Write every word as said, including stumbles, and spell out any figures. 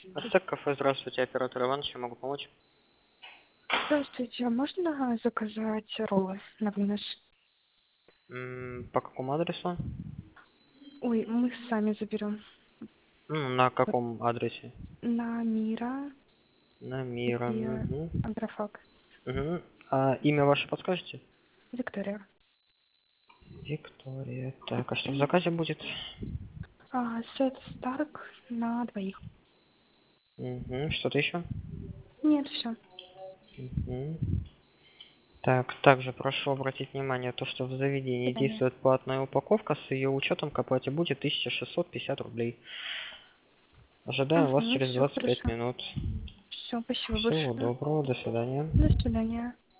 Ацтек кафе, здравствуйте, оператор Иван, чем могу помочь? Здравствуйте, а можно заказать роллы на вынос? М, По какому адресу? Ой, мы сами заберем. Ну, на Вот каком адресе? на Мира, На Мира. где Мгм. Агрофак. Мгм. А имя ваше подскажете? Виктория. Виктория. Так, а что в заказе будет? А, сет Старк на двоих. Мгм. Что-то еще? Нет, все. Мгм. Так, также прошу обратить внимание, то, что в заведении Свидания. действует платная упаковка, с ее учетом к оплате будет тысяча шестьсот пятьдесят рублей. Ожидаем вас Угу, через все двадцать пять хорошо. минут. Все, спасибо Всего большое. доброго, до свидания. До свидания.